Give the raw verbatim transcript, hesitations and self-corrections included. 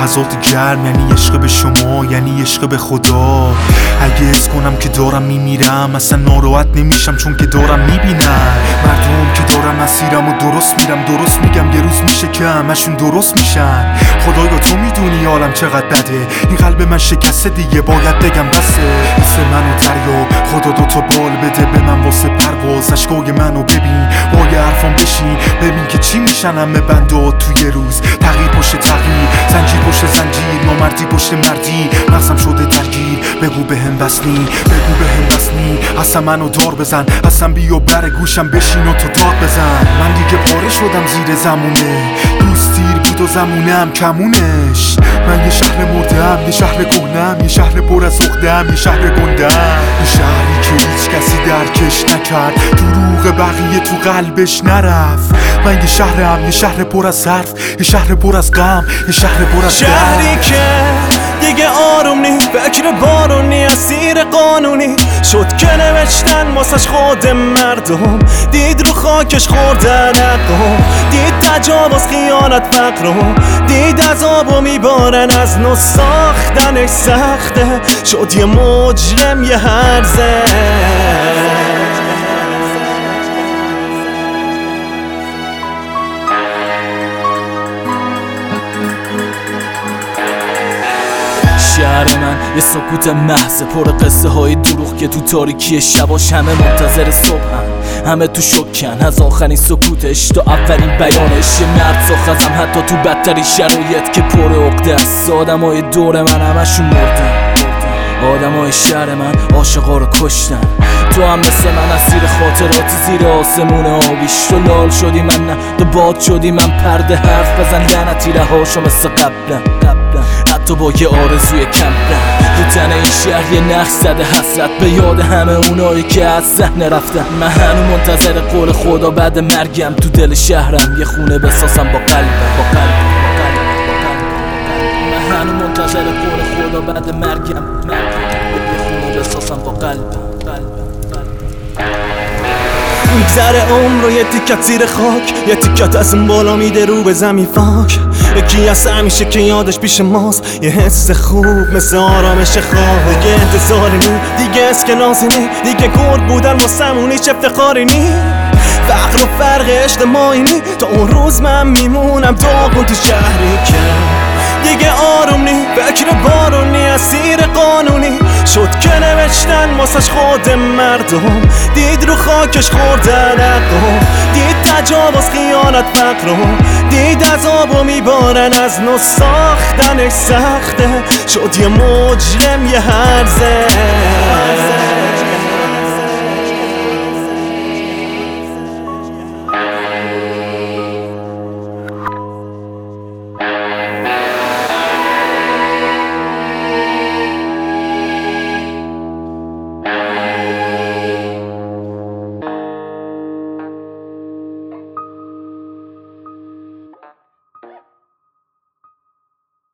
لحظات گرم یعنی عشق به شما، یعنی عشق به خدا. اگه حس کنم که دارم میمیرم اصلا ناراحت نمیشم، چون که دارم میبینم مردم که دارم مسیرم و درست میرم. درست میگم یه روز میشه که همشون درست میشن. خدایا تو میدونی حالم چقدر بده، این قلب من شکسته دیگه باید بگم بسه. مثل منو دریا خدا دوتا بال بده به من واسه پرواز. اشکای منو ببین با یه حرفام بشین، ببین که چی میشن همه بنده توی یه روز. تغییر پشت تغییر، زنجیر پشت زنجیر، نامردی پشت مردی، مغزم شده درگیر. بگو به هم بسنی، بگو به هم بسنی، اصلا منو دار بزن، اصلا بیا بر گوشم بشین و تو داد بزن. من دیگه پاره شدم زیر زمونه، دوست تیر بود و زمونم کمونش. من یه شهر مردم، یه شهر کهنم، یه شهر پر از عقده‌ام، یه شهر گندم، یه شهری که هیچ کسی درکش نکرد، دروغ بقیه تو قلبش نرفت. من یه شهرم، یه شهر پر از حرف، یه شهر پر از غم، یه شهر پر از شهری که دیگه آروم نی، فکر بارونی، اسیر قانونی شد که نوشتن واسش خود مردم. دید رو خاکش خوردن عقم، دید تجاوز خیانت فقرم، دید عذابو میبارن از نو ساختنش سخته. شد یه مجرم یه هرزه. شهر من یه سکوت محض پر قصه های دروغ که تو تاریکی شباش همه منتظر صبحن، همه تو شکن از آخرین سکوتش تا اولین بیانش. یه مرد ساختم حتی تو بدترین شرایط که پر عقده است. آدمای دور من همشون مردن، آدمای شهر من عاشقا رو کشتن. تو هم مثل من اسیر خاطراتی زیر آسمون آبیش. تو لال شدی من نه، تو باد شدی من پرده حرف بزن لعنتی رهاشو مثل قبلا. حتی با یه آرزوی کمرن تو تن این شهر یه نقش زده حسرت به یاد همه اونایی که از صحنه رفتن. من هنو منتظر قول خدا بعد مرگم تو دل شهرم یه خونه بسازم با قلبم، با قلبم، با قلبم، با قلبم. من هنو منتظر قول خدا بعد مرگم، مرگم یه خونه بسازم با قلبم، قلبم. میگذره عمر و یه تیکت زیر خاک، یه تیکت از اون بالا میده رو به زمین فاک. یکی از همیشه که یادش پیش ماست، یه حس خوب مثل آرامش خواب. دیگه انتظاری نی، دیگه اسکناسی نی، دیگه گرد بودن واسمون هیچ افتخاری نی. فقر و فرق اجتماعی نی، تا اون روز من میمونم داغون تو شهری که دیگه آروم نی، فکر بارونی، اسیر قانونی شد که نوشتن واسش خود مردم. دید رو خاکش خوردن عقم، دید تجاوز خیانت فقرم، دید عذابو میبارن از نو ساختنش سخته. شد یه مجرم یه هرزه.